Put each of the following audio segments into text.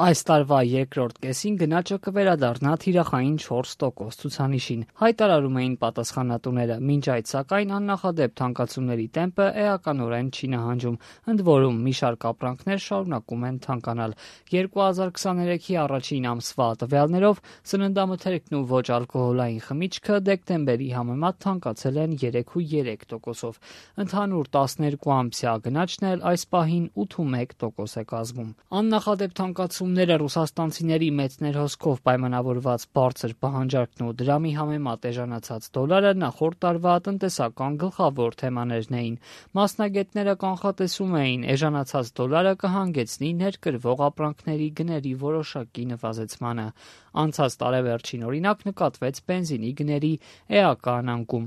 Այս տարվա երկրորդ կեսին գնաճը կվերադառնա թիրախային 4% ցուցանիշին, հայտարարում էին պատասխանատուները, մինչ այդ սակայն աննախադեպ թանկացումների տեմպը էականորեն չի նահանջում, ընդ որում մի շարք ապրանքներ շարունակում են թանկանալ։ 2023-ի առաջին ամսվա տվյալներով սննդամթերքն ու ոչ ալկոհոլային խմիչքը դեկտեմբերի համեմատ թանկացել են 3.3%-ով։ Ընդհանուր 12 ամսյա գնաճն էլ այս պահին 8.1% է կազմում։ Աննախադեպ թանկացումները ռուսաստանցիների մեծ ներհոսքով պայմանավորված բարձր պահանջարկն ու դրամի համեմատ էժանացած դոլարը նախորդ տարվա տնտեսական գլխավոր թեմաներն էին։ Մասնագետները կանխատեսում էին, էժանացած դոլարը կհանգեցնի ներկրվող ապրանքների գների որոշակի նվազեցմանը։ Անցած տարեվերջին օրինակ նկատվեց բենզինի գների էական անկում։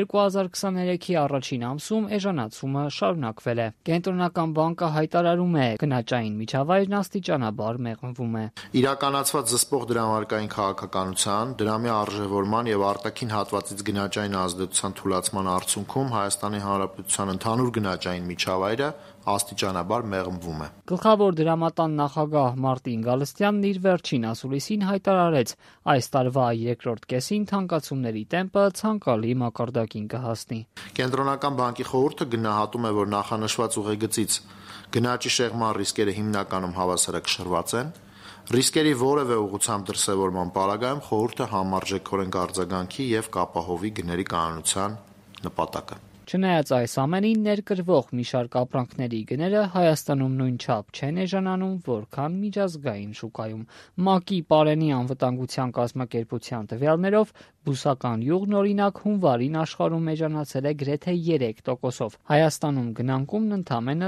2023-ի առաջին ամսում էժանացումը շարունակվել է։ Կենտրոնական բանկը հայտարարում է, գնաճային միջավայրն աստիճանաբար մեղմվում է։ Իրականացված զսպող դրամարկային քաղաքականության, դրամի արժևորման եւ արտաքին հատվածից գնաճային ազդեցության թուլացման արդյունքում Հայաստանի Հանրապետության ընդհանուր գնաճային միջավայրը աստիճանաբար մեղմվում է։ Գլխավոր դրամատան նախագահ Մարտին Գալստյանն իր վերջին ասուլիսին հայտարարեց, այս տարվա երկրորդ կեսին թանկացումների տեմպը ցանկալի մակարդակին կհասնի։ Կենտրոնական բանկի խորհուրդը գնահատում է, որ նախանշված ուղեգծից գնաճի շեղման ռիսկերը հիմնականում հավասարակշռված են։ Ռիսկերի որևէ ուղղությամբ դրսևորման պարագայում խորհուրդը համարժեքորեն կարձագանքի եւ կապահովի գների կանոնության նպատակը։ Չնայած այս ամենին, ներկրվող մի շարք ապրանքների գները Հայաստանում նույնչափ չեն էժանանում, որքան միջազգային շուկայում։ ՄԱԿ-ի Պարենի անվտանգության կազմակերպության տվյալներով բուսական յուղն օրինակ հունվարին աշխարհում էժանացել է գրեթե 3%-ով։ Հայաստանում գնանկումն ընդամենը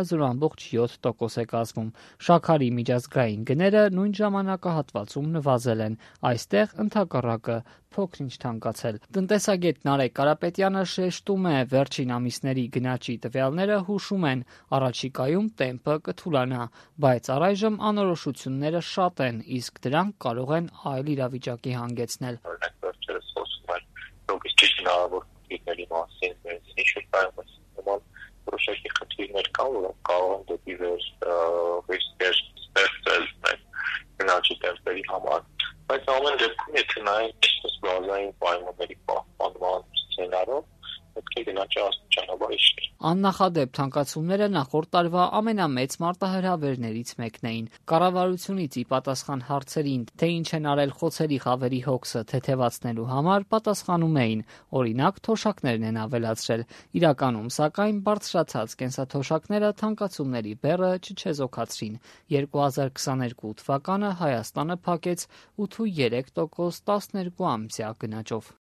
0.7% է կազմում։ Շաքարի միջազգային գները նույն ժամանակահատվածում նվազել են։ Այստեղ ընդհակառակը փոքր-ինչ թանկացել։ Տնտեսագետ Նարեկ Կարապետյանը շեշտում է, վերջին ամիսների գնաճի տվյալները հուշում են, առաջիկայում տեմպը կթուլանա, բայց առայժմ անորոշությունները շատ են, իսկ դրանք կարող են այլ իրավիճակի հանգեցնել։ Օրինակ վերջերս խոսում են լոգիստիկ հնարավոր խնդիրների մասին, բենզինի շուկայում նման որոշակի խնդիրներ կան, որոնք կարող են դեպի վեր ռիսկեր ստեղծել գնաճի տեմպերի համար։ Բայց ամեն դեպքում, եթե նայենք բազային պայմանների պահպանման սցենարով, պետք է գնաճը աստիճանաբար իջնի։ Աննախադեպ թանկացումները նախորդ տարվա ամենամեծ մարտահրավերներից մեկն էին։ Կառավարությունից ի պատասխան հարցերին, թե ինչ են արել խոցելի խավերի հոգսը թեթևացնելու համար, պատասխանում էին, օրինակ թոշակներն են ավելացրել։ Իրականում, սակայն, բարձրացած կենսաթոշակները թանկացումների բեռը չչեզոքացրին։ 2022 թվականը Հայաստանը փակեց 8.3% 12 ամսյա գնաճով։